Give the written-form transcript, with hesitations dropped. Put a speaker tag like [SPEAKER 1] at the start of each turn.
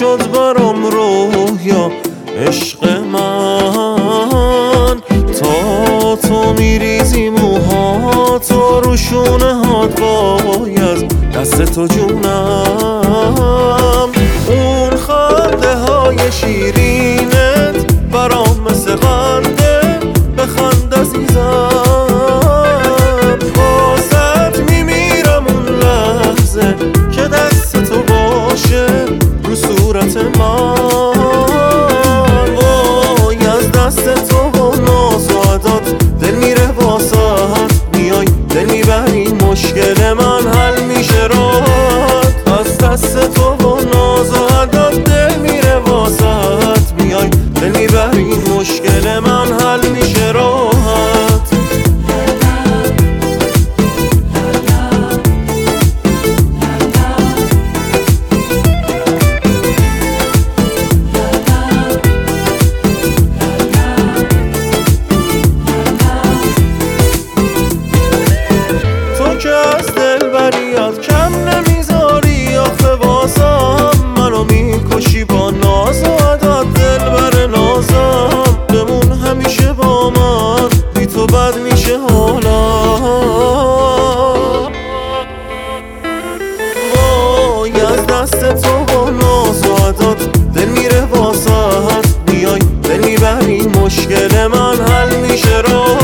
[SPEAKER 1] شد برام رویا عشق من، تا تو میریزی موهاتو رو شونه هات باید دست تو جونم. اون خنده های شیرینت برام مثل خنده، بخند عزیزم. واسط میمیرم اون لحظه که دست تو باشه رو صورت من. وای از دست تو و ناز و عدات دل میره واسط، میای دل میبری مشکل من حل میشه راحت. از دست تو و ناز و عدات دل میره واسط، میای دل میبری مشکل من حل میشه راحت. از دلبریات کم نمیذاری آخه واسم، منو میکشی با ناز و عدات دلبر نازم. بمون همیشه با من، بی تو بد میشه حالم. وای از دست تو با ناز و عدات دل میره واسط، میای دل میبری مشکل من حل میشه.